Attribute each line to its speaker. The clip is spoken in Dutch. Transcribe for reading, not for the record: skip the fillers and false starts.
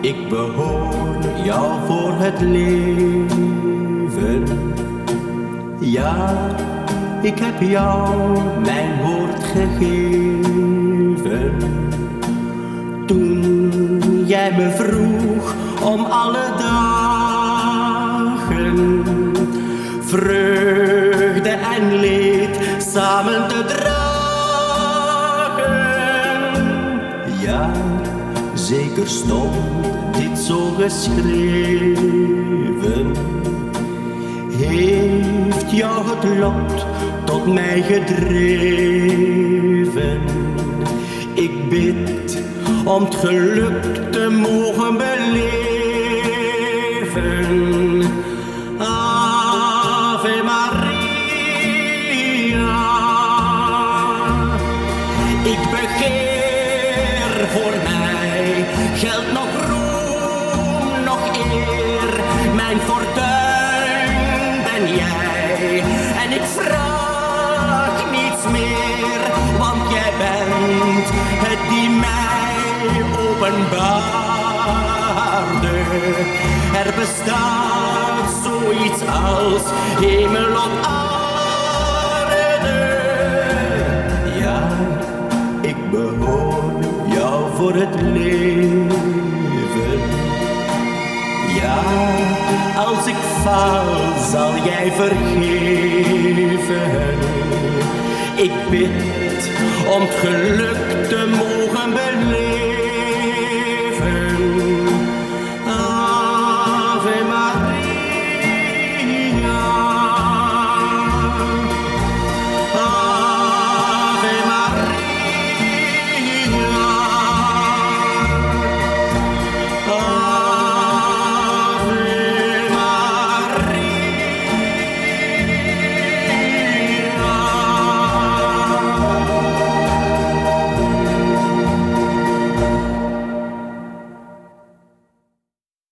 Speaker 1: ik behoor jou voor het leven. Ja, ik heb jou mijn woord gegeven. Toen jij me vroeg om alle dagen vreugde en leed samen te dragen. Ja, zeker stond dit zo geschreven. Heeft jou het lot tot mij gedreven. Ik bid om het geluk te mogen beleven. Ave Maria. Ik begeer voor mij geld nog roem, nog eer. Mijn fortuin ben jij en ik vraag niets meer, want jij bent het die mij openbaarde. Er bestaat zoiets als hemel op aarde. Ja, ik behoor jou voor het leven. Ja, als ik faal zal jij vergeven. Ik bid om het geluk te mogen beleven.